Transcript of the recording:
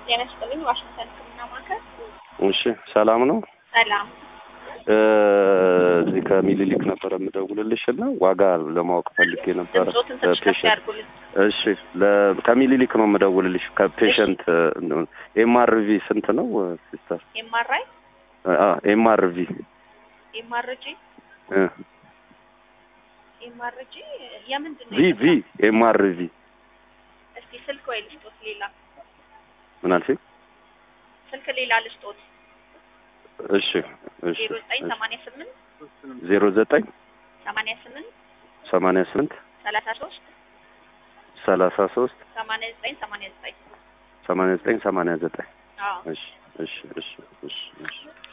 የነስጥልኝ ዋሽንግተን ህክምና ማዕከል። እሺ ሰላም ነው። ሰላም። እዚህ ከሚኒሊክ ነበር የምደውልልሽና ዋጋ ለማወቅ ፈልጌ ነበር። ድምፆትን ትንሽ ከፍ ያድርጉልኝ። እሺ ከሚኒሊክ ነው የምደውልልሽ ከፔሸንት ኤምአርቪ ስንት ነው ሲስተር? ኤምአርአይ ኤምአርቪ ኤምአርጂ ኤምአርጂ የምንድን ነው? ቪ ኤምአርቪ። እስቲ ስልክ ወይ ልስጦት ሌላ ምን አልሽኝ? ስልክ ሌላ ልስጦት። እሺ 0988 09 88 88 33 33 89 89 89 89 አዎ እሺ እሺ እሺ እሺ